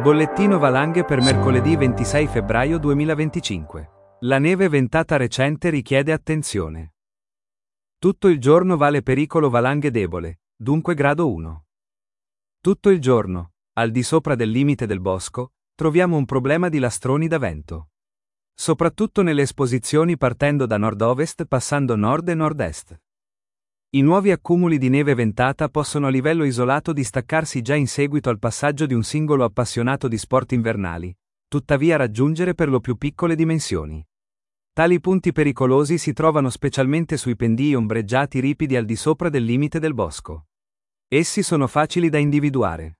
Bollettino valanghe per mercoledì 26 febbraio 2025. La neve ventata recente richiede attenzione. Tutto il giorno vale pericolo valanghe debole, dunque grado 1. Tutto il giorno, al di sopra del limite del bosco, troviamo un problema di lastroni da vento. Soprattutto nelle esposizioni partendo da nord-ovest passando nord e nord-est. I nuovi accumuli di neve ventata possono a livello isolato distaccarsi già in seguito al passaggio di un singolo appassionato di sport invernali, tuttavia raggiungere per lo più piccole dimensioni. Tali punti pericolosi si trovano specialmente sui pendii ombreggiati ripidi al di sopra del limite del bosco. Essi sono facili da individuare.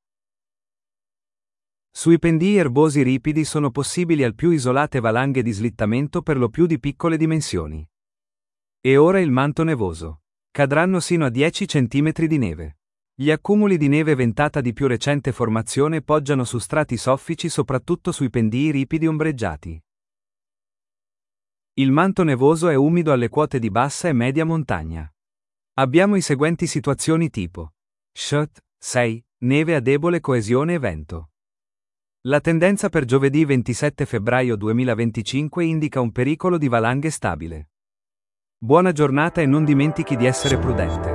Sui pendii erbosi ripidi sono possibili al più isolate valanghe di slittamento per lo più di piccole dimensioni. E ora il manto nevoso. Cadranno sino a 10 cm di neve. Gli accumuli di neve ventata di più recente formazione poggiano su strati soffici soprattutto sui pendii ripidi ombreggiati. Il manto nevoso è umido alle quote di bassa e media montagna. Abbiamo i seguenti situazioni tipo: Shut, 6, neve a debole coesione e vento. La tendenza per giovedì 27 febbraio 2025 indica un pericolo di valanghe stabile. Buona giornata e non dimentichi di essere prudente.